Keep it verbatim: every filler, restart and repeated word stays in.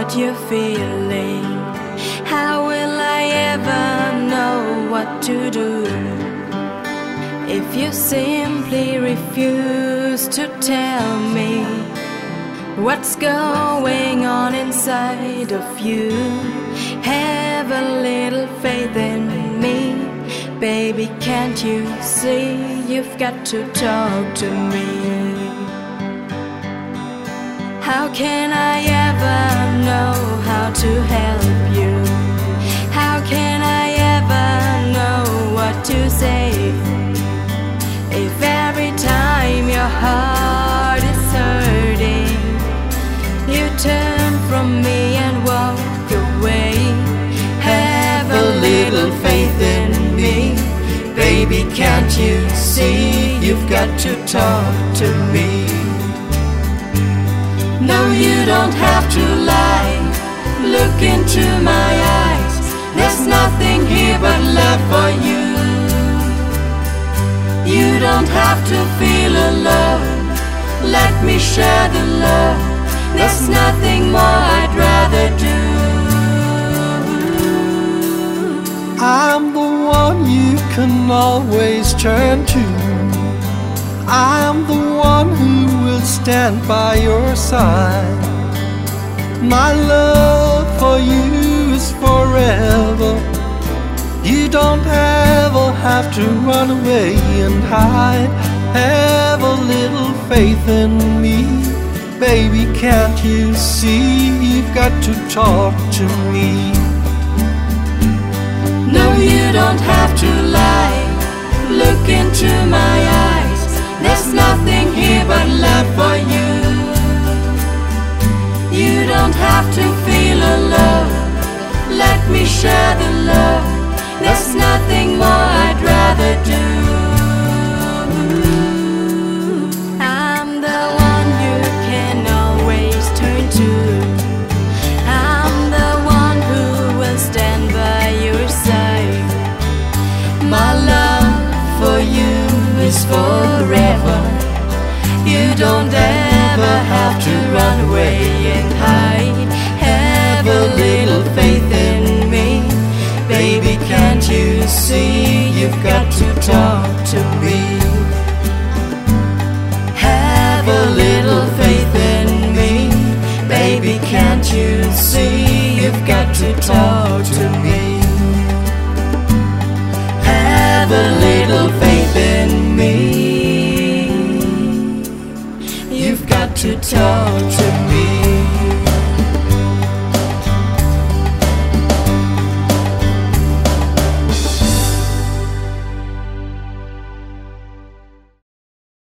what you're feeling. How will I ever know what to do if you simply refuse to tell me what's going on inside of you? Have a little faith in me, baby, can't you see? You've got to talk to me. How can I ever know how to help you? How can I ever know what to say if every time your heart is hurting you turn from me and walk away? Have a little faith in me, baby, can't you see? You've got to talk to me. No, you don't have to lie. Look into my eyes. There's nothing here but love for you. You don't have to feel alone. Let me share the love. There's nothing more I'd rather do. I'm the one you can always turn to. I'm the one who will stand by your side. My love for you is forever. You don't ever have to run away and hide. Have a little faith in me, baby, can't you see? You've got to talk to me. No, you don't have to lie. Look into my eyes. There's nothing here but love for you. You don't have to feel alone. Let me share the love. There's nothing more